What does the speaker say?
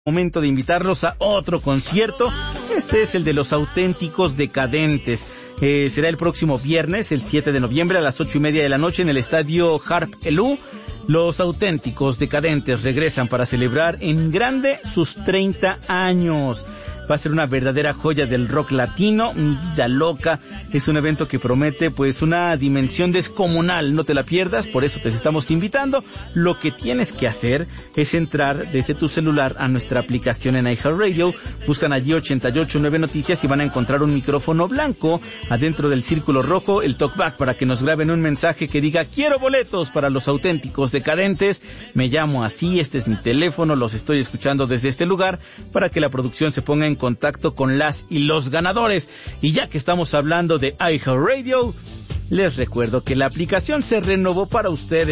Momento de invitarlos a otro concierto. Este es el de Los Auténticos Decadentes. Será el próximo viernes, el 7 de noviembre a las 8:30 de la noche en el estadio Harp Elú. Los Auténticos Decadentes regresan para celebrar en grande sus 30 años. Va a ser una verdadera joya del rock latino. Mi vida loca. Es un evento que promete pues una dimensión descomunal. No te la pierdas, por eso te estamos invitando. Lo que tienes que hacer es entrar desde tu celular a nuestra aplicación en iHeartRadio. Buscan allí 889 Noticias y van a encontrar un micrófono blanco. Adentro del círculo rojo, el talkback, para que nos graben un mensaje que diga: quiero boletos para Los Auténticos Decadentes. Me llamo así, este es mi teléfono, los estoy escuchando desde este lugar, para que la producción se ponga en contacto con las y los ganadores. Y ya que estamos hablando de iHeartRadio, les recuerdo que la aplicación se renovó para ustedes.